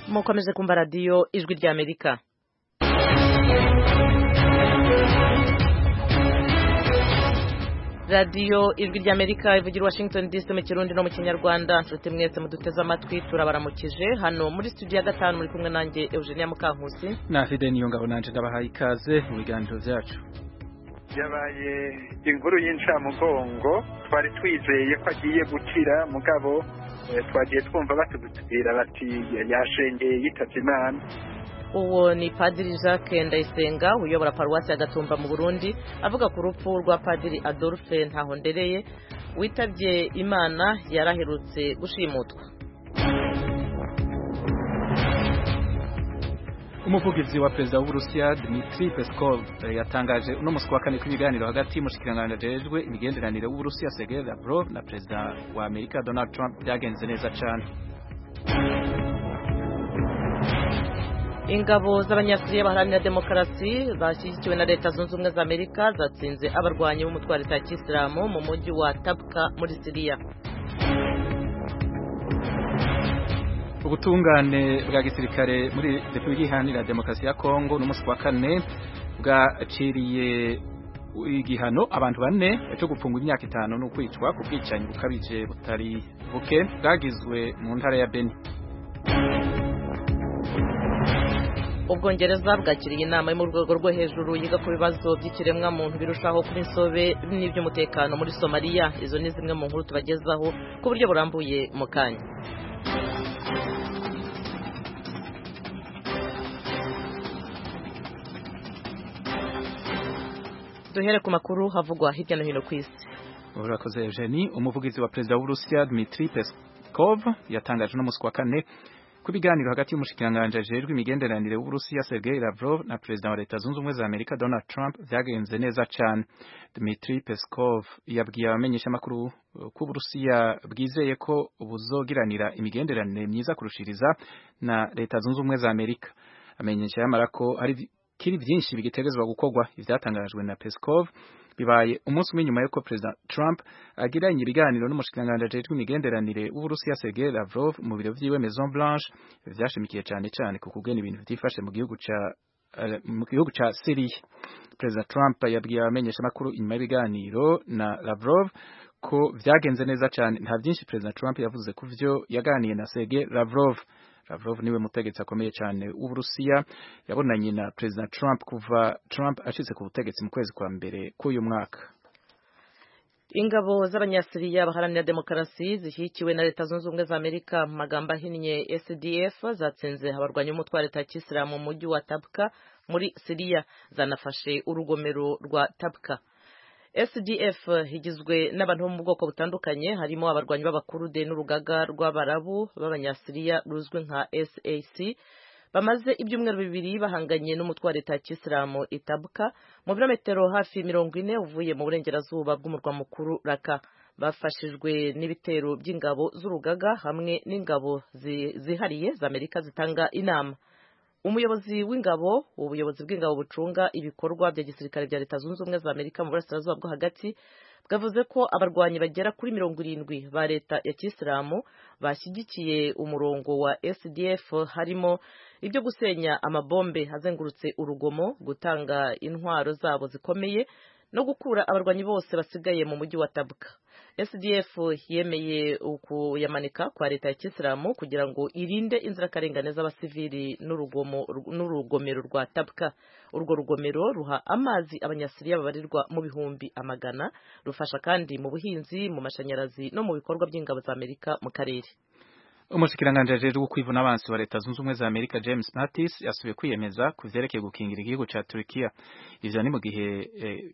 mukomeje kumva radiyo ijwi ry'Amerika. radiyo ijwi ry'Amerika ivugira Washington DC mu Kirundi no mu Kinyarwanda. Nshuti mwese muduteze amatwi turabaramukije hano muri studio ya 5 muri kumwe nanjye Eugenia Mukankusi na Fide Niyongabo nanje ndabahaye ikaze mu biganiro byacu. Yabaye inkuru y'incamugongo twari twizeye ko agiye gukira mugabo twagiye twumva batubwira bati yashengeye yitabye Imana. Uwo ni Padiri Jacques Ndayisenga uyobora paruwasi ya Gatumba mu Burundi avuga ku rupfu rwa Padiri Adolphe Ntahondereye witabye Imana yaraherutse gushimutwa. Umuvugizi wa Perezida w'Uburusiya Dmitry Peskov yatangaje uno musi wa kane kw'ibiganiro hagati y'umushikiranganje ajejwe imigenderanire w'Uburusiya Sergei Lavrov na Perezida wa Amerika Donald Trump byagenze neza cyane. Ingabo z'abanyasiriya baharanira demokarasi bashyigikiwe na Leta Zunze Ubumwe za Amerika zatsinze abarwanyi b'umutwe wa Leta ya Kisilamu mu mujyi wa Tabqa muri Syria. Ubutungane bwa gisirikare muri Repubulika Iharanira Demokarasi ya Kongo n'umunsi wa kane bwaciriye igihano abantu 4 cyo gupfungwa imyaka 5 no kwicwa ku bwicanyi bukabije butari buke bwagizwe mu ntara ya Beni. Ubwongereza bwakiriye inama yo mu rwego rwo hejuru yiga ku bibazo by'ikiremwa muntu birushaho kuri insobe n'iby'umutekano muri Somalia. Izo ni zimwe mu nkuru tubagezaho ku buryo burambuye mu kanya. Duhere ku makuru havugwa hirya no hino ku isi. Urakoze Eugenie. Umuvugizi wa Perezida w'Uburusiya Dmitry Peskov yatangaje no musi wa kane ku biganiro hagati y'umushikiranganje ajejwe imigenderanire w'Uburusiya Sergei Lavrov na Perezida wa Leta Zunze Ubumwe za Amerika Donald Trump byagenze neza cyane. Dmitry Peskov yabwiye abamenyesha makuru ko Uburusiya bwizeye ko buzogiranira imigenderanire myiza kurushiriza na Leta Zunze Ubumwe za Amerika. Amenyesha yamara ko ari kiri byinshi bigitegerezwa gukorwa. Ivyatangajwe na Peskov bibaye umunsi umwe nyuma yuko President Trump agiranye ibiganiro n'umushikiranganje ajejwe imigenderanire w'Uburusiya Sergei Lavrov mu biro vyiwe Maison Blanche. Vyashimikiye cyane ku kugena ibintu byifashe mu gihugu ca Syria. President Trump yabwiye abamenyesha makuru inyuma y'ibiganiro na Lavrov ko vyagenze neza cyane. Nta byinshi President Trump yavuze ku vyo yaganiye na Sergei Lavrov. Lavrov niwe mutegetsi akomeye cyane w'Uburusiya yabonanye na President Trump kuva Trump ashitse ku butegetsi mu kwezi kwa mbere k'uyu mwaka. Ingabo z'abanyasiriya baharanira demokarasi zishyigikiwe na Leta Zunze Ubumwe za Amerika mu magambo ahinnye SDF zatsinze abarwanyi b'umutwe wa Leta ya Kisilamu mu mujyi wa Tabqa muri Syria, zanafashe urugomero rwa Tabqa. SDF higizwe n'abantu bo mu bwoko butandukanye, harimo abarwanyi b'abakurude n'urugaga rw'abarabu b'abanyasiriya ruzwi nka SAC bamaze ibyumweru bibiri bahanganye n'umutwe wa Leta ya Kisilamu Tabqa mu birometero hafi 40 uvuye mu burengerazuba bw'umurwa mukuru Raqqa. Bafashijwe n'ibitero by'ingabo z'urugaga hamwe n'ingabo zihariye za Amerika zitanga inama. Ubuyobozi bw'ingabo bucunga ibikorwa bya gisirikare bya Leta Zunze Ubumwe za Amerika mu burasirazuba bwo hagati bwavuze ko abarwanyi bagera kuri 70 ba Leta ya Kisilamu bashyigikiye umurongo wa SDF, harimo ibyo gusenya amabombe hazengurutse urugomo, gutanga intwaro zabo zikomeye no gukura abarwanyi bose basigaye mu mujyi wa Tabqa. SDF yemeye kuyamanika kwa Leta ya Kisilamu kugira ngo irinde inzirakarengane z'abasivili n'urugomero rwa Tabqa. Urwo rugomero ruha amazi abanyasiriya babarirwa mu bihumbi amagana, rufasha kandi mu buhinzi, mu mashanyarazi no mu bikorwa by'ingabo za Amerika mu karere. Umushikiranganje ajejwe kwivuna abansi wa Leta Zunze Ubumwe za Amerika James Mattis yasubiye kwiyemeza kuvyerekeye gukingira igihugu ca Turkiya. Ivyo ni mu gihe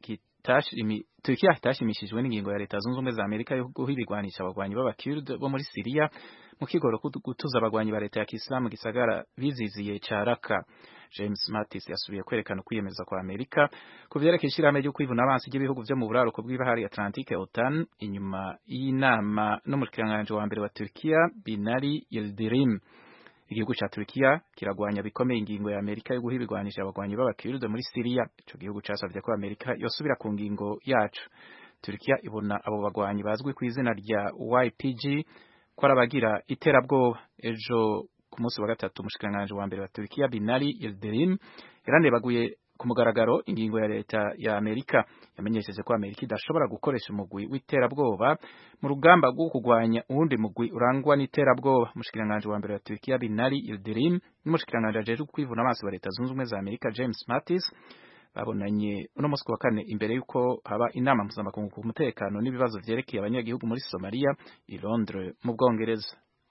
Turkiya itashimishijwe n'ingingo ya Leta Zunze Ubumwe za Amerika yo guhibigwanisha abagwanyi b'Abakurd bo muri Syria mu kigoro gutuza abagwanyi ba Leta ya Kisilamu gisagara biziziye ca Raqqa. James Mattis yasubiye kwerekana kwiyemeza kwa Amerika kuvyerekeye ishirahamwe ryo kwivuna abansi ry'ibihugu vyo mu buraruko bw'ibahari Atlantique OTAN inyuma y'inama n'umushikiranganje wa mbere wa Turkiya Binali Yildirim. Igihugu ca Turkiya kiragwanya bikomeye ingingo ya Amerika yo guhibigwanisha abagwanyi b'Abakurd muri Syria. Ico gihugu casavye ko Amerika yosubira ku ngingo yacu. Turkiya ibona abo bagwanyi bazwi ku izina rya YPG ko arabagira iterabwoba. Ejo ku munsi wa gatatu umushikiranganje wa mbere wa Turkiya Binali Yildirim yaranebaguye ku mugaragaro ingingo ya leta ya Amerika yamenyesheje ko Amerika idashobora gukoresha umugwi w'iterabwoba mu rugamba rwo kugwanya uwundi mugwi urangwa n'iterabwoba. Umushikiranganje wa mbere wa Turkiya Binali Yildirim n'umushikiranganje ajejwe kwivuna amaso wa leta zunze ubumwe za Amerika James Mattis babonanye uno munsi wa kane imbere yuko haba inama mpuzamakungu ku mutekano n'ibibazo vyerekeye abanyagihugu muri Somalia i Londres mu Bwongereza.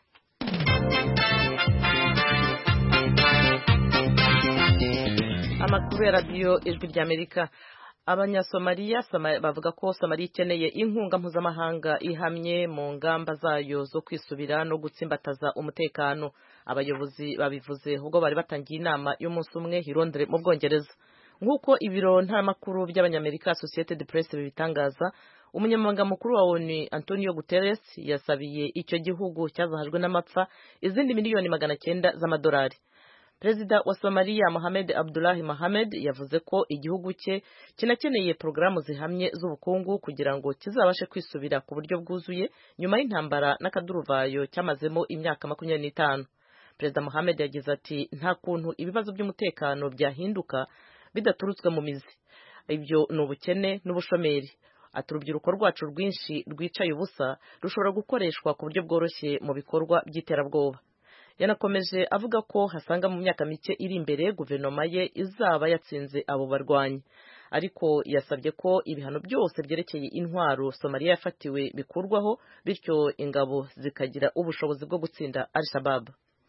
Amakuru ya radio ijwi ry'Amerika. Abanyasomaliya bavuga ko Somalia ikeneye inkunga mpuzamahanga ihamye mu ngamba zayo zo kwisubira no gutsimbataza umutekano. Abayobozi babivuze ubwo bari batangiye inama y'umunsi umwe i Londres mu Bwongereza. Nk'uko ibiro ntaramakuru by'Abanyamerika Associated Press bibitangaza, umunyamabanga mukuru wa ONU Antonio Guterres yasabiye icyo gihugu cyazahajwe n'amapfa izindi miliyoni 900 z'amadolari. Perezida wa Somalia Mohamed Abdullahi Mohamed yavuze ko igihugu cye kinakeneye programu zihamye z'ubukungu kugira ngo kizabashe kwisubira ku buryo bwuzuye nyuma y'intambara n'akaduruvayo cyamazemo imyaka 25. Perezida Mohamed yagize ati nta kuntu ibibazo by'umutekano byahinduka bidaturutswe mu mizi. Ibyo ni ubukene n'ubushomeri. Ati urubyiruko rwacu rwinshi rwicaye ubusa rushobora gukoreshwa ku buryo bworoshye mu bikorwa by'iterabwoba. Yanakomeje avuga ko hasanga mu myaka mike iri imbere guverinoma ye izaba yatsinze abo barwanyi, ariko yasabye ko ibihano byose byerekeye intwaro Somalia yafatiwe bikurwaho bityo ingabo zikagira ubushobozi bwo gutsinda Al-Shabaab.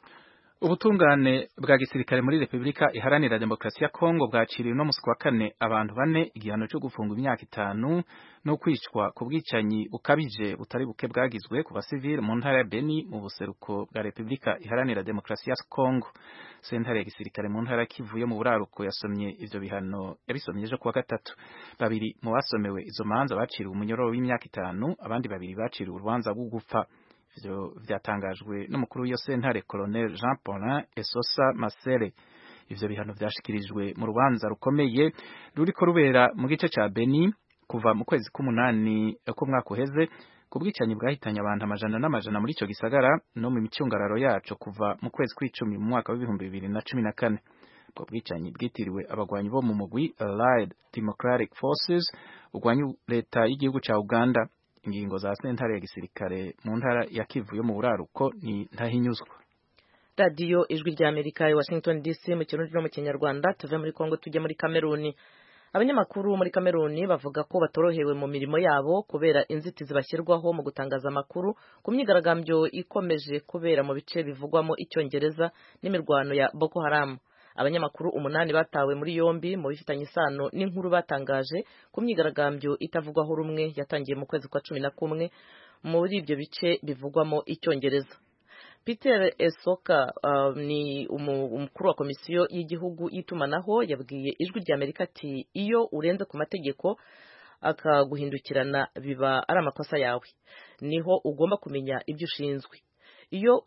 Ubutungane bwa gisirikare muri Republika Iharanira Demokarasi ya Kongo bwaciriye no musi wa kane abantu 4 igihano cyo gufunga imyaka 5 no kwicwa ku bwicanyi bukabije butari buke bwagizwe ku basivile mu ntara ya Beni mu buseruko bwa Republika Iharanira Demokarasi ya Kongo. Sentare ya gisirikare mu ntara Kivu yo mu buraruko yasomye ivyo bihano yabisomyeje kuwa gatatu. Babiri mu basomewe izo manza baciriwe umunyororo w'imyaka 5, abandi babiri baciriwe urubanza rwo gupfa. Ivyo vyatangajwe n'umukuru w'iyo sentare Colonel Jean Paulin Esosa Masere. Ivyo bihano vyashikirijwe mu rubanza rukomeye ruriko rubera mu gice ca Beni kuva mu kwezi k'umunani k'umwaka uheze ku bwicanyi bwahitanye abantu amajana n'amajana muri ico gisagara no mu micungararo yaco kuva mu kwezi kw'icumi mu mwaka wa 2014. Ubwo bwicanyi bwitiriwe abagwanyi bo mu mugwi Allied Democratic Forces ugwanya leta y'igihugu ca Uganda. Ingingo za sentare ya gisirikare mu ntara ya Kivu yo mu buraruko ni ntahinyuzwa. Radio ijwi ry'Amerika i Washington DC mu kirundi no mu Kinyarwanda. Tuve muri Kongo tujye muri Kameruni. Abanyamakuru muri Kameruni bavuga ko batorohewe mu mirimo yabo kubera inzitizi bashyirwaho mu gutangaza amakuru ku myigaragambyo ikomeje kubera mu bice bivugwamo icyongereza n'imirwano ya Boko Haram. Abanyamakuru 8 batawe muri yombi mu bifitanye isano n'inkuru batangaje ku myigaragambyo itavugwaho rumwe yatangiye mu kwezi kwa 11 muri ibyo bice bivugwamo icyongereza. Peter Esoka ni umukuru wa komisiyo y'igihugu y'itumanaho yabwiye ijwi ry'Amerika ati iyo urenze ku mategeko akaguhindukirana biba ari amakosa yawe, niho ugomba kumenya ibyo ushinzwe. Iyo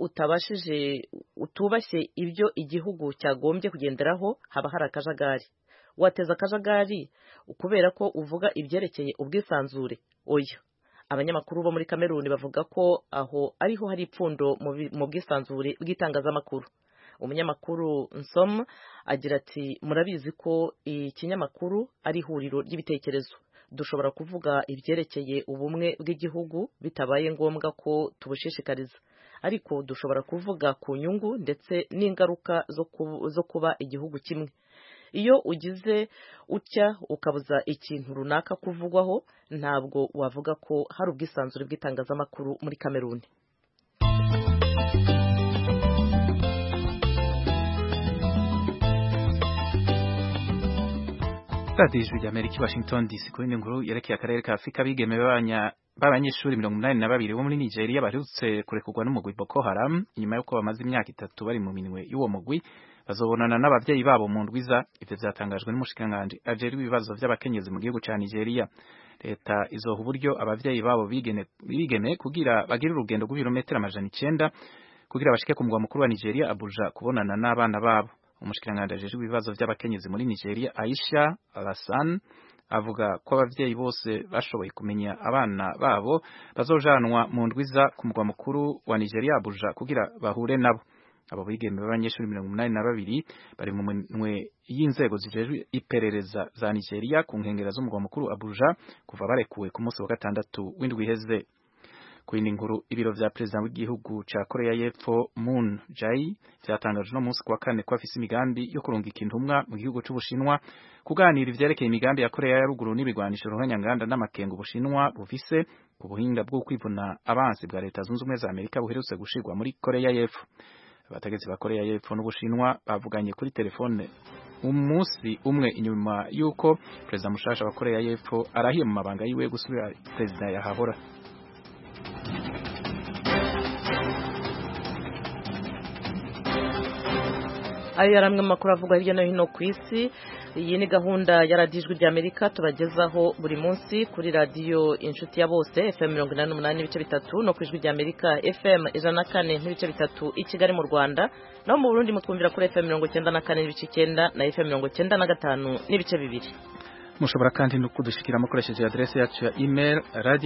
utubashye ibyo igihugu cyagombye kugenderaho haba hari akajagari. Wateza akajagari kubera ko uvuga ibyerekeye ubwisanzure? Oya. Abanyamakuru bo muri Kameruni bavuga ko aho ariho hari ipfundo mu bwisanzure bw'itangazamakuru. Umunyamakuru Nsom agira ati murabizi ko ikinyamakuru ari ihuriro ry'ibitekerezo. Dushobora kuvuga ibyerekeye ubumwe bw'igihugu bitabaye ngombwa ko tubushishikariza, ariko dushobora kuvuga ku nyungu ndetse n'ingaruka zo kuba igihugu kimwe. Iyo ugize utya ukabuza ikintu runaka kuvugwaho, ntabwo wavuga ko hari ubwisanzure bw'itangazamakuru muri Kameruni. Radio ijwi ry'Amerika Washington DC kuri nkuru yerekeye akarere ka Afrika bigeme b'abanyeshuri 82 bo muri Nigeria baherutse kurekurwa n'umugwi Boko Haram inyuma yuko bamaze imyaka 3 bari mu minwe y'uwo mugwi bazobonana n'abavyeyi babo mu ndwiza. Ivyo vyatangajwe n'umushikanganje ajejwe ibibazo vy'abakenyezi mu gihugu ca Nigeria. Leta izoha uburyo abavyeyi babo bigeme kugira bagire urugendo rw'ibirometero 900 kugira bashike ku mugwa mukuru wa Nigeria Abuja kubonana n'abana babo. Umushikanganje ajejwe ibibazo vy'abakenyezi muri Nigeria Aisha Alasan avuga ko abavyeyi bose bashoboye kumenya abana babo bazojanwa mu ndwiza ku mugwa mukuru wa Nigeria Abuja kugira bahure nabo. abo bigeme b'abanyeshuri 82 bari mu minwe y'inzego zijejwe iperereza za Nigeria ku nkengera z'umugwa mukuru Abuja kuva barekuwe ku munsi wa gatandatu w'indwi iheze. Kwindi nkuru ibiro vya president w'igihugu ca Korea y'Epfo Moon Jae vyatangaje no munsi kwa kane ko afise imigambi yo kurungika intumwa mu gihugu c'Ubushinwa kuganira ivyerekeye imigambi ya Korea ya ruguru n'ibigwanisho ruhanyanganda n'amakenga Ubushinwa bufise ku buhinga bwo kwivuna abansi bwa leta zunze ubumwe za Amerika buherutse gushirwa muri Korea y'Epfo. Abategetsi ba Korea y'Epfo n'Ubushinwa bavuganye kuri telefone umunsi umwe inyuma yuko president mushasha wa Korea y'Epfo arahiye mu mabanga yiwe gusubira president yahahora. Ayo yaramwe makuru avuga hirya no hino ku isi. Iyi ni gahunda ya Radio Ijwi ry'Amerika tubagezaho buri munsi kuri radio Inshuti ya Bose FM 88.3 no ku Ijwi ry'Amerika FM 104.3 i Kigali mu Rwanda, no mu Burundi mutwumvira kuri FM 94.9 na FM 95.2. Mushobora kandi no kudushikira mukoresheje adresse yacu ya email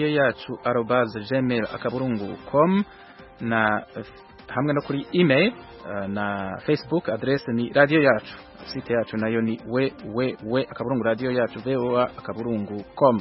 radio.yacu@gmail.com na hamwe no kuri email na Facebook adresse ni radio yacu, site yacu nayo ni www.radioyacu.com.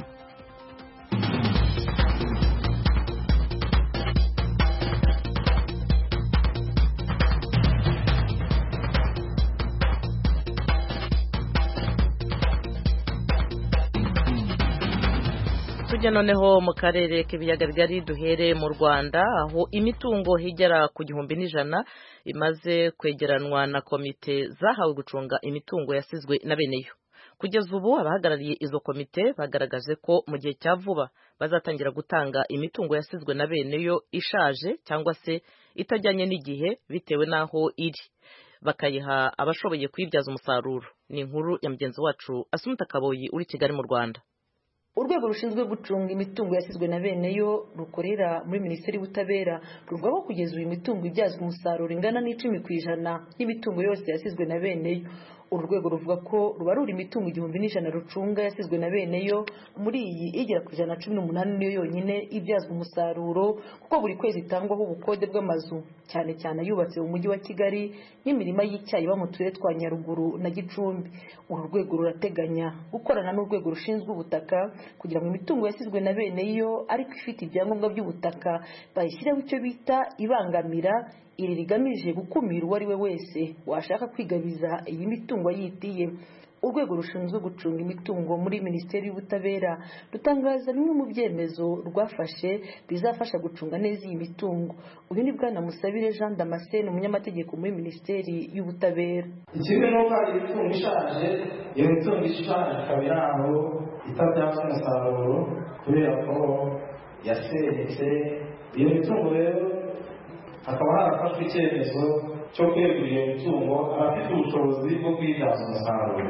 Tujya noneho mu karere k'ibiyaga bigari duhere mu Rwanda, aho imitungo higera ku 1,100 imaze kwegeranwa na komite zahawe gucunga imitungo yasizwe na beneyo. Kugeza ubu abahagarariye izo komite bagaragaje ko mu gihe cya vuba bazatangira gutanga imitungo yasizwe na beneyo ishaje cyangwa se itajyanye n'igihe bitewe n'aho iri, bakayiha abashoboye kuyibyaza umusaruro. Ni inkuru ya mugenzi wacu Asumta Kaboyi uri Kigali mu Rwanda. Urwego rushinzwe gucunga imitungo yasizwe na beneyo rukorera muri Minisiteri y'Ubutabera ruvuga ko kugeza uyu mitungo ibyazwa umusaruro ingana n'10% y'imitungo yose yasizwe na beneyo. Uru rwego ruvuga ko ruba ruri imitungo 1,100 rucunga yasizwe na beneyo, muri iyi igera ku 118 niyo yonyine ibyazwa umusaruro kuko buri kwezi itangwaho ubukode bw'amazu cyane cyane yubatse mu mujyi wa Kigali n'imirima y'icyayi ba mu turere twa Nyaruguru na Gicumbi. Uru rwego rurateganya gukorana n'urwego rushinzwe ubutaka kugira ngo imitungo yasizwe na beneyo ariko ifite ibyangombwa by'ubutaka bayishyireho icyo bita ibangamira, iri rigamije gukumira uwo ari we wese washaka kwigabiza iyi mitungo yitiye. Urwego rushinzwe gucunga imitungo muri Minisiteri y'Ubutabera rutangaza bimwe mu byemezo rwafashe bizafasha gucunga neza iyi mitungo. Uyu ni Bwana Musabire Jean Damascene, umunyamategeko muri Minisiteri y'Ubutabera. Ikindi nuko imitungo ishaje, iyo mitungo ishaje ikaba iri aho itabyazwa umusaruro kubera ko yasenyutse. Iyo mitungo rero hakaba harafashwe icyemezo cyo kwegurira iyo mitungo abafite ubushobozi bwo kuyibyaza umusaruro.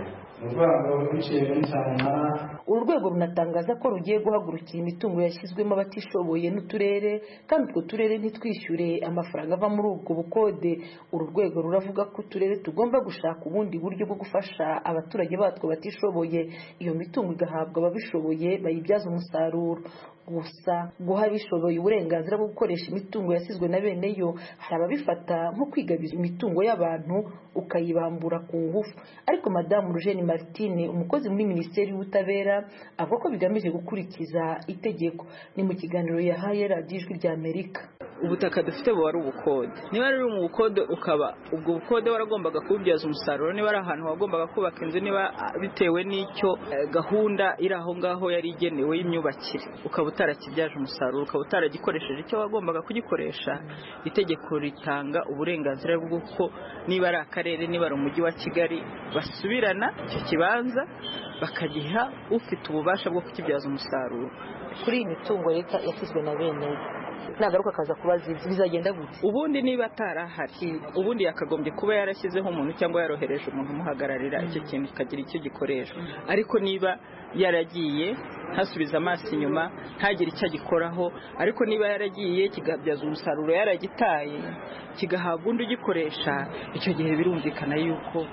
Uru rwego runatangaza ko rugiye guhagurukira imitungo yashyizwemo abatishoboye n'uturere, kandi utwo turere ntitwishyure amafaranga ava muri ubwo bukode. Uru rwego ruravuga ko uturere tugomba gushaka ubundi buryo bwo gufasha abaturage batwo batishoboye, iyo mitungo igahabwa ababishoboye bayibyaza umusaruro. Gusa guha abishoboye uburenganzira bwo gukoresha imitungo yasizwe na beneyo, hari ababifata nko kwigabiza imitungo y'abantu ukayibambura ku ngufu. Ariko Madamu Rugeni Martine, umukozi muri Minisiteri y'Ubutabera, avuga ko bigamije gukurikiza itegeko. Ni mu kiganiro yahaye Radio Ijwi ry'Amerika. Ubutaka dufite buba ari ubukode, niba ari mu bukode ukaba ubwo bukode waragombaga kubibyaza umusaruro, niba ari ahantu wagombaga kubaka inzu, niba bitewe n'icyo gahunda iri aho ngaho yari igenewe y'imyubakire, ukaba utarakibyaje umusaruro, ukaba utaragikoresheje icyo wagombaga kugikoresha, itegeko ritanga uburenganzira bw'uko niba ari akarere, niba ari umujyi wa Kigali, basubirana icyo kibanza bakagiha ufite ububasha bwo kukibyaza umusaruro. Kuri iyi mitungo leta yasizwe na beneyo, nagaruka akaza kubaza bizagenda gute? Ubundi niba atarahari, ubundi yakagombye kuba yarashyizeho umuntu cyangwa yarohereje umuntu umuhagararira icyo kintu kikagira icyo gikoresha. Ariko niba yaragiye hasubiza amaso inyuma ntagire icyo agikoraho, ariko niba yaragiye kigabyaza umusaruro yaragitaye kigahabwa undi ugikoresha, icyo gihe birumvikana yuko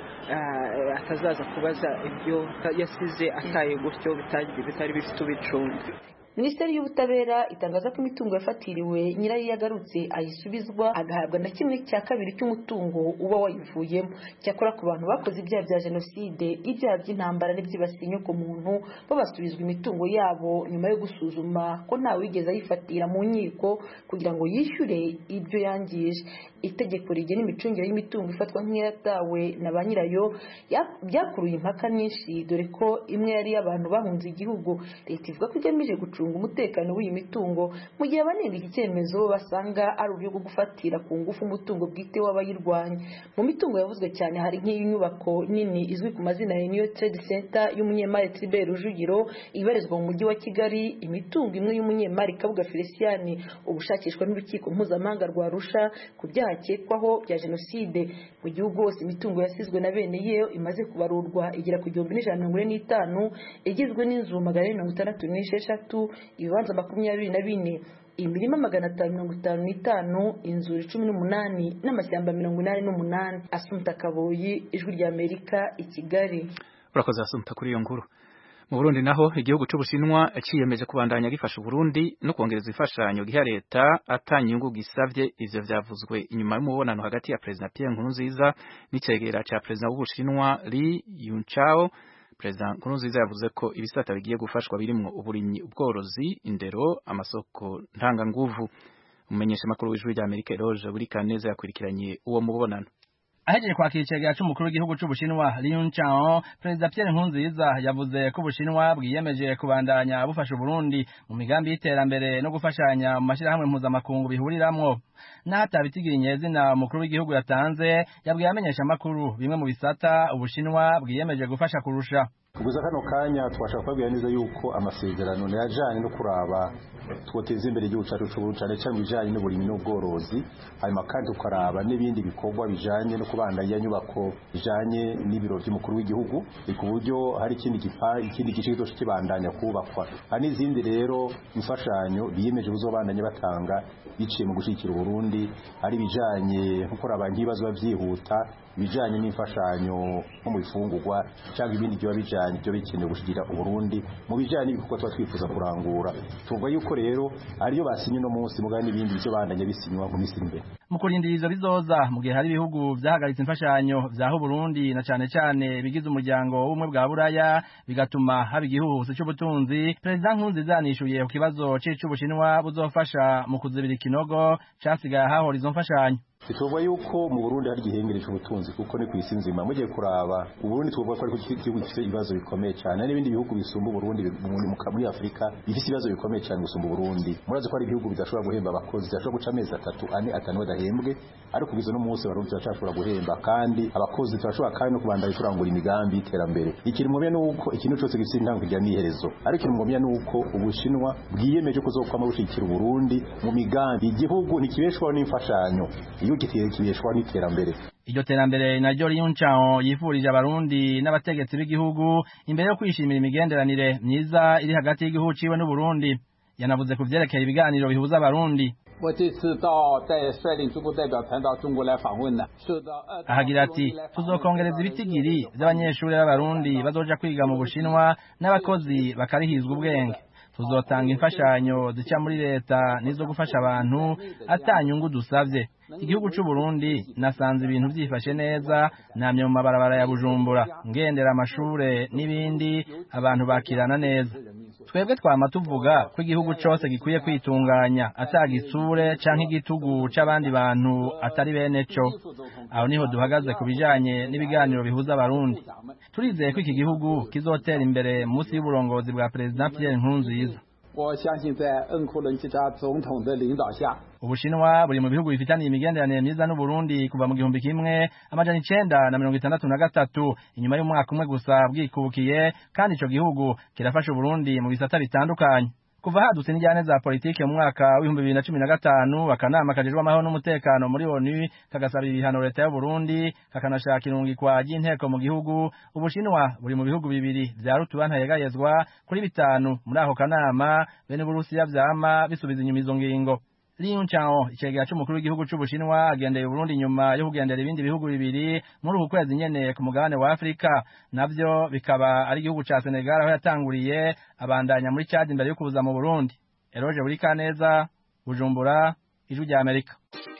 atazaza kubaza ibyo yasize ataye gutyo bitari bifite ubicunga. Minisiteri y'ubutabera itangaza ko imitungo yafatiriwe nyirayo yagarutse ayisubizwa agahabwa na 1/2 cy'umutungo uba wayivuyemo. Cyakora ku bantu bakoze ibyaha bya jenoside, ibyaha by'intambara n'ibyibasiye inyokomuntu bo basubizwa imitungo yabo nyuma yo gusuzuma ko nta wigeze ayifatira mu nkiko kugira ngo yishyure ibyo yangije. Itegeko rigena imicungire y'imitungo ifatwa nk'iyatawe na ba nyirayo byakuruye impaka nyinshi, dore ko imwe yari y'abantu bahunze igihugu. Leta ivuga ko igamije gucunga umutekano w'iyi mitungo, mu gihe abanenga iki cyemezo basanga ari uburyo bwo gufatira ku ngufu umutungo bwite w'abayirwanya. Mu mitungo yavuzwe cyane hari nk'inyubako nini izwi ku mazina ya New Trade Center y'umunyemari Tribert Rujugiro ibarizwa mu mujyi wa Kigali, imitungo imwe y'umunyemari Kabuga Feliciani ubushakishwa n'urukiko mpuzamahanga rwa Arusha ku byaha akekwaho bya jenoside. Mu gihugu hose imitungo yasizwe na bene yo imaze kubarurwa igera ku 1,145, igizwe n'inzu 166, ibibanza 24, imirima 555, inzuri 18 n'amashyamba 88. Asumta Kaboyi, Ijwi rya Amerika, i Kigali. Urakoze Asumta kuri iyo nkuru. Mu Burundi naho igihugu c'Ubushinwa ciyemeje kubandanya gifasha Burundi no kongereza ifashanyo giha leta atanyungu gisavye. Ivyo vyavuzwe inyuma y'umubonano hagati ya President Pierre Nkurunziza n'icegera ca President w'Ubushinwa Li Yuntao. President Nkurunziza yavuze ko ibisata bigiye gufashwa birimwo uburimyi, ubworozi, indero, amasoko ntanganguvu. Umumenyesha makuru w'Ijwi rya Amerika Roger Burikaneza yakurikiranye uwo mubonano. Ahejeje kwakira icegera c'umukuru w'igihugu c'Ubushinwa Li Yuntao, President Pierre Nkurunziza yavuze ko Ubushinwa bwiyemeje kubandanya bufasha Burundi mu migambi y'iterambere no gufashanya mu mashirahamwe mpuzamakungu bihuriramwo. N'ahatabitigiye izina umukuru w'igihugu yatanze, yabwiye amenyesha makuru bimwe mu bisata Ubushinwa bwiyemeje gufasha kurusha. Kuguza kano kanya twashaka kubabwira neza yuko amasezerano yajanye no kuraba twoteza imbere igihugu cyacu c'Uburundi cyane bijanye n'uburimyi n'ubworozi, hanyuma kandi tukaraba n'ibindi bikorwa bijanye no kubandanya nyubako bijanye n'ibiro by'umukuru w'igihugu, ku buryo hari ikindi gice kizoca kibandanya kubakwa. Hari n'izindi rero imfashanyo biyemeje buzobandanya batanga biciye mu gushikira Burundi, ari bijanye nko kuraba nk'ibibazo bavyihuta, bijanye n'imfashanyo nko mu bifungurwa cyangwa ibindi byo bijanye byo bikenewe gushikira Burundi mu bijanye n'ibikorwa tuba twifuza kurangura. Tuvuga yuko rero ariyo basinye no munsi mugani n'ibindi byo bandanya bisinywa mu misiri imbere. Mu kurindiriza bizoza mu gihe hari ibihugu vyahagaritse imfashanyo vyaho Burundi na cane bigize umuryango w'ubumwe bwa Buraya, bigatuma haba igihuhusi c'ubutunzi. President Nkurunziza yanishuye ku kibazo c'Ubushinwa buzofasha mu kuzibira ikinogo casigaye hahora izo mfashanyo. Tuvuga yuko mu Burundi hari igihengere cy'ubutunzi kuko ni kwisi nzima. Mugiye kuraba Burundi tuvuga ko ari igihugu gifite ibibazo bikomeye cyane, n'ibindi bihugu bisumba Burundi muri Afrika bifite ibibazo bikomeye cyane gusumba Burundi. Murazi ko ari ibihugu bidashobora guhemba abakozi, bidashobora guca amezi 3, 4, 5 badahembwe, ariko bizo no munsi Barundi bashobora guhemba, kandi abakozi turashobora kandi no kubandanya turangura imigambi y'iterambere. Ikirimo nuko ikintu cyose gifite intango kujya n'iherezo, ariko ikirimo nuko Ubushinwa bwiyemeje kuzokwama bushikira Burundi mu migambi. Igihugu ntikibeshwaho n'imfashanyo, iyo kibeshwaho n'iterambere. Iryo terambere naryo Li Yuntao yifurije abarundi n'abategetsi b'igihugu imbere yo kwishimira imigenderanire myiza iri hagati y'igihugu ciwe n'u Burundi. Yanavuze ku vyerekeye ibiganiro bihuza abarundi. Ahagira ati tuzokongereza ibitigiri by'abanyeshuri b'abarundi bazoja kwiga mu Bushinwa n'abakozi bakarihizwa ubwenge. Tuzotanga imfashanyo zica muri leta nizo gufasha abantu atanyungu dusavye. Igihugu c'u Burundi nasanze ibintu byifashe neza, namye mu mabarabara ya Bujumbura, ngendera amashure n'ibindi, abantu bakirana neza. Twebwe twama tuvuga ko igihugu cyose gikwiye kwitunganya atagitsure canke igitugu c'abandi bantu atari bene co. Aho niho duhagaze ku bijanye n'ibiganiro bihuza abarundi. Turizeye ko iki gihugu kizotera imbere munsi y'uburongozi bwa President Pierre Nkurunziza. Ubushinwa buri mu bihugu bifitaniye imigenderanire myiza n'u Burundi kuva mu 1963 inyuma y'umwaka umwe gusa bwikubukiye, kandi ico gihugu kirafasha Burundi mu bisata bitandukanye. Kuva hadutse n'ijyane za politike mu mwaka wa 2015, akanama kajejwe amahoro n'umutekano muri ONU kagasaba ibihano leta y'u Burundi, kakanashaka irungikwa ry'inteko mu gihugu. Ubushinwa buri mu bihugu bibiri vya rutubanta yegayezwa kuri 5 muri aho kanama, bene Burusiya vyama bisubiza inyuma izo ngingo. Li Yuchao icegera c'umukuru w'igihugu c'Ubushinwa agendeye Burundi nyuma yo kugendera ibindi bihugu bibiri muri uku kwezi nyene ku mugabane wa Afrika, navyo bikaba ari igihugu ca Senegal aho yatanguriye abandanya muri Chad imbere yo kuza mu Burundi. Eroje Burikaneza, Bujumbura, Ijwi rya Amerika.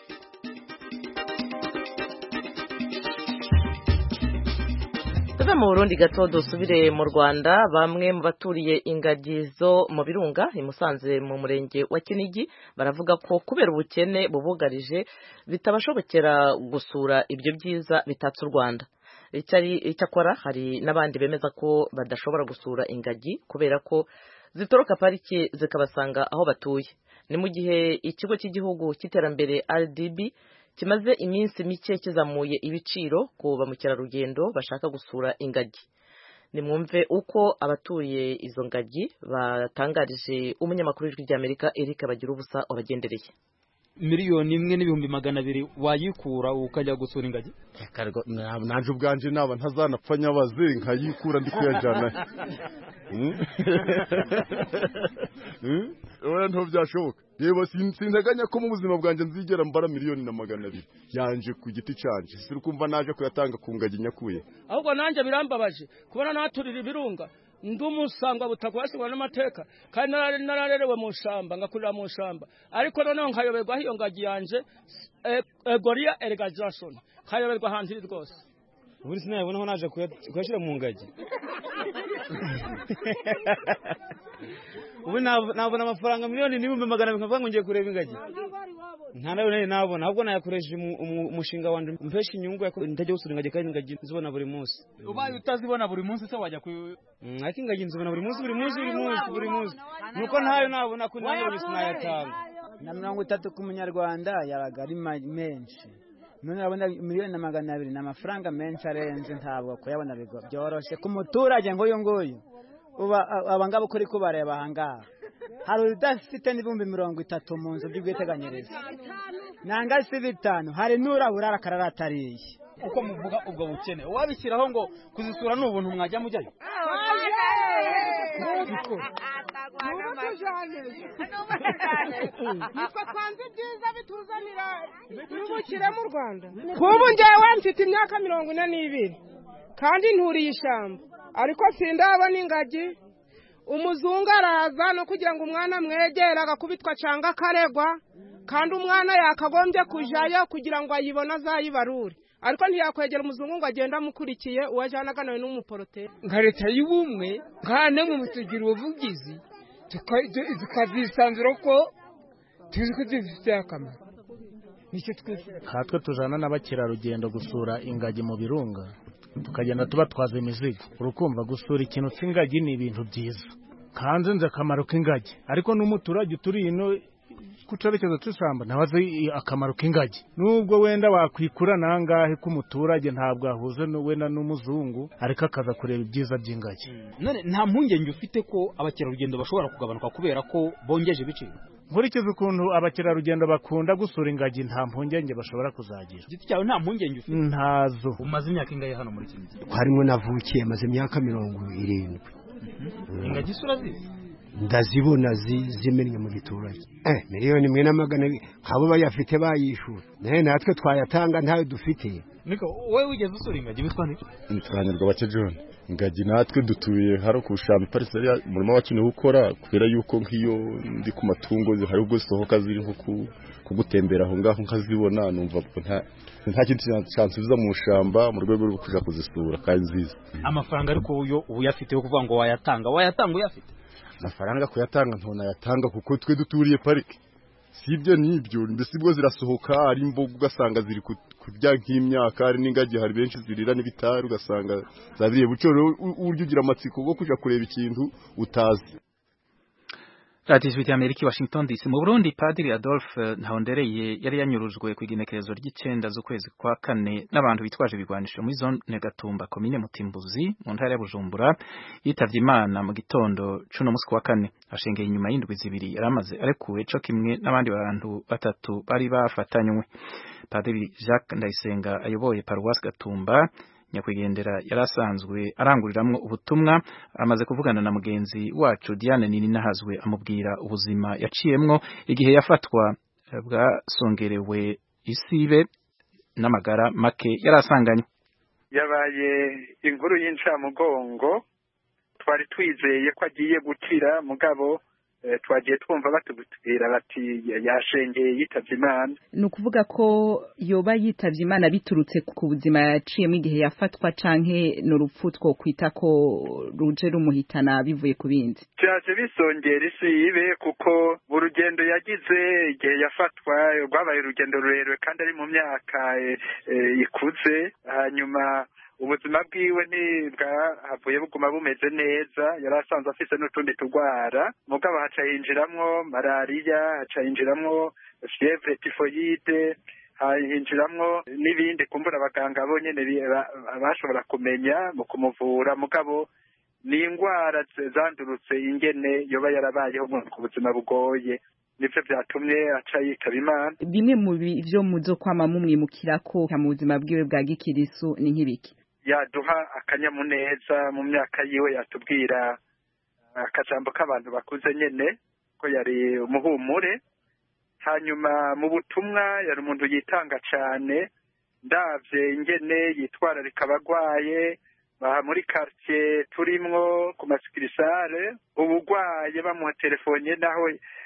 Tuve mu Burundi gato dusubire mu Rwanda. Bamwe mu baturiye ingagi zo mu Birunga i Musanze mu murenge wa Kinigi baravuga ko kubera ubukene bubugarije bitabashobokera gusura ibyo byiza bitatse u Rwanda. Icyakora hari n'abandi bemeza ko badashobora gusura ingagi kubera ko zitoroka pariki zikabasanga aho batuye. Ni mu gihe ikigo cy'igihugu cy'iterambere RDB kimaze iminsi mike kizamuye ibiciro ku ba mukerarugendo bashaka gusura ingagi. Nimwumve uko abatuye izo ngagi batangarije umunyamakuru w'Ijwi ry'Amerika Eric Bagirubusa wabagendereye. Miliyoni 1,200,000 wayikura ukajya gusura ingagi? Nanje ubwanje naba ntazanapfa nyabaze nkayikura ndi kuyajana. Oya nto byashoboka. Yebo sinteganya ko mu buzima bwanje nzigera mbara 1,200,000 yanje ku giti canje. Siri kumva naje kuyatanga ku ngagi nyakuye. Ahubwo nanje birambabaje kubona naturira ibirunga. Ndumusangwa butakwasibwa n'amateka kandi nararerewe mu shamba ngakurira mu shamba ariko none nkayoberwa hiyo ngagi yanje Goria Ergajason nkayoberwa hantiri rwose ubu sinabona ho naje kuyashira mu ngagi ubu nabona amafaranga 1,200,000 nkavuga ngo ngiye kureba ingagi nta nawe nabona ahubwo nayakoresha umushinga wanje mpesha inyungu ndajya gusura ingagi kandi ingagi zibona buri munsi. Ubaye utazibona buri munsi se wajya ku ariko ingagi nzibona buri munsi nuko ntayo nabona ko nanjye sinayatanga na 30 ku munyarwanda yabaga ari menshi none abona 1,200,000 n'amafaranga menshi arenze ntabwo kuyabona bigo byoroshe ku muturage ngo ngoyo uba abangabo kuri ko bareba hangaha hari udafite n'ibihumbi 30 mu nzu by'ubwiteganyirize nanga si 5 hari nurabura akararatariye uko muvuga ubwo bukene wabishyiraho ngo kuzisura n'ubuntu mwajya mujyayo nitwe twanze ibyiza bituzanira n'ubukire mu Rwanda. Kubu njyewe mfite imyaka 42 kandi nturiye ishyamba ariko sindabona ingagi. Umuzungu araza no kugira ngo umwana mwegera agakubitwa cyangwa akaregwa kandi umwana yakagombye kujayo kugira ngo ayibone azayibarure ariko ntiyakwegera umuzungu ngo agenda amukurikiye uwajanaga nawe n'umuporote. Nka leta y'ubumwe nkane mu mutugira ubuvugizi tukazisanzura ko tuzi ko zifite akamaro. Nicyo twifuza katwe tujana n'abakerarugendo gusura ingagi mu birunga tukagenda tubatwaza imizigo. Urukumva gusura ikintu cy'ingagi ni ibintu byiza kandi nze akamaro k'ingagi ariko n'umuturage turi ino kucarekezo cy'ishamba nabaze akamaro k'ingagi nubwo wenda wakwikura nangahe k'umuturage ntabwo ahuze wenda n'umuzungu ariko akaza kureba ibyiza by'ingagi. None nta mpungenge ufite ko abakerarugendo bashobora kugabanuka kubera ko bongeje ibiciro? Nkurikiza ukuntu abakerarugendo bakunda gusura ingagi nta mpungenge bashobora kuzagira. Giti cyawe nta mpungenge ufite? Ntazo. Umaze imyaka ingahe hano muri Kinigi? Harimo navukiye maze imyaka 70. Ingagi sura zizi? Ndazibona zimennye mu giturage. 1,200,000 nkabo bayafite bayishura. Natwe twayatanga ntayo dufite. Niko wowe wigeze usura ingagi witwa nde? Nitwanirwa bake John. Ingagi natwe dutuye haro kushamba pariseri murimo wakine gukora kubera yuko nkiyo ndi ku matungo hari ubwo sohoka ziri nko kugutembera aho ngaho nkazibona numva ko nta kintu cyansubiza mu shamba mu rwego rwo kuja kuzisura kandi ziza. Amafaranga ariko ubu yafite yo kuvuga ngo wayatanga uyafite? Amafaranga kuyatanga ntona yatanga kuko twe duturiye parike. Sibyo nibyo mbese bwo zirasohoka ari imbogo ugasanga ziri kurya nk'imyaka ari n'ingagi hari benshi zirira n'ibitari ugasanga zabiriye bucoro uryo ugira amatsiko go kuja kureba ikintu utazi. Radio Ijwi ry'Amerika Washington DC. Mu Burundi Padiri Adolphe Ntahondereye yari yanyurujwe ku igenekerezo ry'icenda z'ukwezi kwa kane n'abantu bitwaje ibigwanisho muri zone Gatumba komine Mutimbuzi mu ntara ya Bujumbura yitavye Imana mu gitondo cuno musi wa kane ashengeye inyuma y'indwi zibiri yaramaze arekuwe co kimwe n'abandi bantu batatu bari bafatanywe. Padiri Jacques Ndayisenga ayoboye Paroisse Gatumba nyakwigendera yarasanzwe aranguriramwo ubutumwa amaze kuvugana na mugenzi wacu Diane Nini nahazwe amubwira ubuzima yaciyemwo igihe yafatwa bwasongerewe isibe n'amagara make yarasanganye. Yabaye inkuru y'incamugongo, twari twizeye ko agiye gukira, mugabo twagiye twumva batubwira bati yashengeye yitavye Imana. Ni ukuvuga ko yoba yitavye Imana biturutse ku buzima yaciyemo igihe yafatwa canke n'urupfu two kwita ko ruje rumuhitana bivuye ku bindi? Vyaje bisongera isibe kuko urugendo yagize igihe yafatwa rwabaye urugendo rurerure kandi ari mu myaka ikuze, hanyuma ubuzima bwiwe ntibwahavuye buguma bumeze neza, yari asanzwe afise n'utundi turwara, mugabo haca yinjiramwo malariya, haca yinjiramwo fievre typhoide, hinjiramwo n'ibindi kumbura abaganga bo nyene bashobora kumenya mu kumuvura, mugabo ni ingwara zandurutse ingene yoba yarabayeho ku buzima bugoye, nivyo vyatumye aca yitaba Imana. Bimwe mu byo muzo kwama mumwimukirako mu buzima bwiwe bwa gikirisu ni nk'ibiki? Yaduha akanyamuneza mu myaka yiwe, yatubwira akajambo k'abantu bakuze nyene ko yari umuhumure, hanyuma mu butumwa yari umuntu yitanga cane, ndavye ingene yitwararika abagwaye baha muri quartier turimwo ku masikirisare, ubugwaye bamuha telefone naho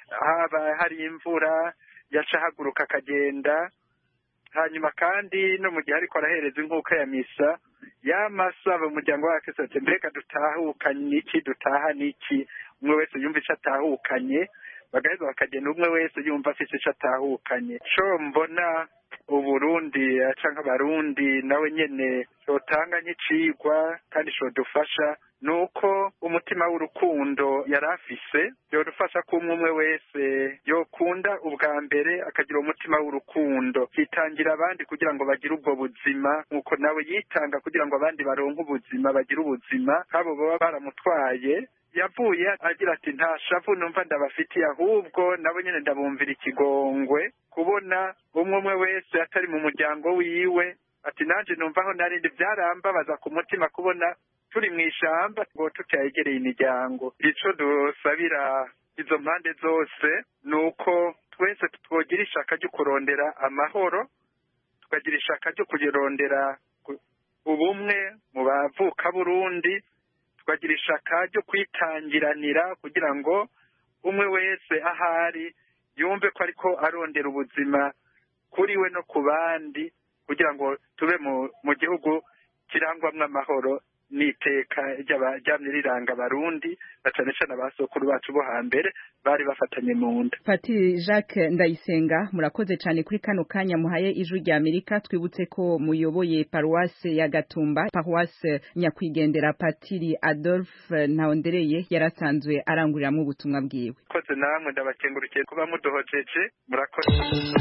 haba hari imvura yaca haguruka akagenda, hanyuma kandi no mu gihe ariko arahereza inkuka ya misa yamasaba umuryango wake ati mbega dutahukanye niki, dutaha niki, umwe wese yumva ico atahukanye, bagaheza bakagenda umwe wese yumva afise ico atahukanye. Co mbona Uburundi canke abarundi nawe nyene yotanga nk'icigwa kandi codufasha, nuko umutima w'urukundo yari afise yodufasha ko umwe wese yokunda ubwa mbere akagira umutima w'urukundo, yitangira abandi kugira ngo bagire ubwo buzima nkuko nawe yitanga kugira ngo abandi baronke ubuzima, bagire ubuzima nk'abo baba baramutwaye. Yavuye agira ati nta shavu numva ndabafitiye, ahubwo nabo nyene ndabumvira ikigongwe kubona umwe wese atari mu muryango wiwe, ati nanje numva aho narindi vyarambabaza ku mutima kubona turi mw'ishamba ngo tutayegereye imiryango. Ico dusabira izo mpande zose nuko twese twogira ishaka ryo kurondera amahoro, tukagira ishaka ryo kurondera ubumwe mu bavuka Burundi, tukagira ishaka ryo kwitangiranira kugira ngo umwe wese ahari yumve ko ariko arondera ubuzima kuri we no ku bandi, kugira ngo tube mu gihugu kirangwamwo amahoro n'iteka ryamye riranga abarundi na cane cane abasokuru bacu bo hambere bari bafatanye mu nda. Patiri Jacques Ndayisenga, murakoze cane kuri kano kanya muhaye Ijwi rya Amerika. Twibutse ko muyoboye paruwase ya Gatumba, paruwase nyakwigendera Patiri Adolphe Ntahondereye yarasanzwe aranguriramwo ubutumwa bwiwe. Koze namwe ndabakengurukiye kuba mudohojeje, murakoze.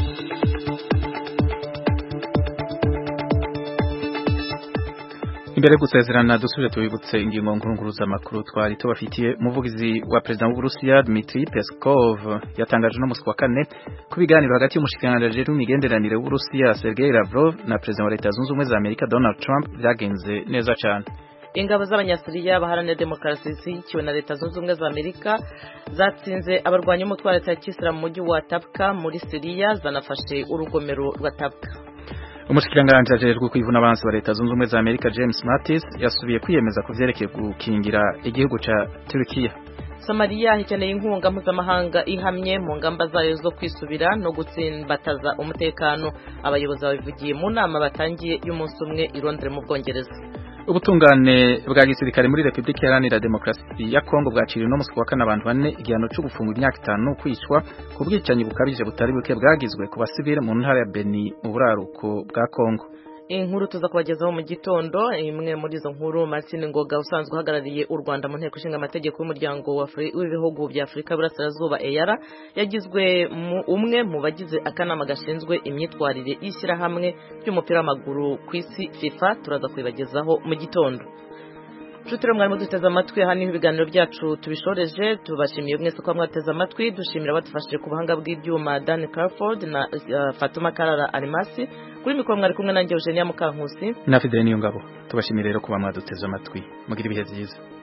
Imbere gusezerana dusubire tubibutse ingingo nkuru z'amakuru twari tubafitiye. Umuvugizi wa President w'Uburusiya Dmitry Peskov yatangaje no musi wa kane ku biganiro hagati y'umushikiranganji w'imigenderanire w'Uburusiya Sergei Lavrov na President wa Leta Zunze Ubumwe za Amerika Donald Trump byagenze neza cyane. Ingabo z'abanyasiriya baharanira demokarasi zishyigikiwe na Leta Zunze Ubumwe za Amerika zatsinze abarwanya umutwe wa Leta ya Kisilamu mu mujyi wa Tabqa muri Syria, zanafashe urugomero rwa Tabqa. Umushikiranganji ajejwe kwivuna abansi wa Leta Zunze Ubumwe za Amerika James Mattis yasubiye kwiyemeza kuvyerekeye gukingira igihugu ca Turkiya. Somalia ikeneye inkunga mpuzamahanga ihamye mu ngamba zayo zo kwisubira no gutsimbataza umutekano. Abayobozi babivugiye mu nama batangiye y'umunsi umwe i Londres mu Bwongereza. Ubutungane bwa gisirikare muri Republika Iharanira Demokarasi ya Kongo bwaciriwe no musi wa kane abantu 4 igihano cyo gufunga imyaka 5 kwicwa ku bwicanyi bukabije butari buke bwagizwe ku basivile mu ntara ya Beni mu buraruko bwa Kongo. Inkuru tuza kubagezaho mu gitondo, imwe muri izo nkuru Martin Ngoga usanzwe uhagarariye u Rwanda mu nteko ishinga amategeko y'umuryango w'ibihugu bya Afrika y'Uburasirazuba EAR yagizwe umwe mu bagize akanama gashinzwe imyitwarire y'ishyirahamwe ry'umupira w'amaguru ku isi FIFA. Turaza kubibagezaho mu gitondo. Nshuti mwarimo duteze amatwi, aha niho ibiganiro byacu tubishoreje. Tubashimiye mwese ko mwateze amatwi, dushimira abadufashije ku buhanga bw'ibyuma Dan Crawford na Fatuma Karara Alimasi. Kuri mikoro mwari kumwe nanjye Eugenia Mukankusi na Fidel Niyongabo. Tubashimire rero kuba mwaduteze amatwi, mugira ibihe byiza.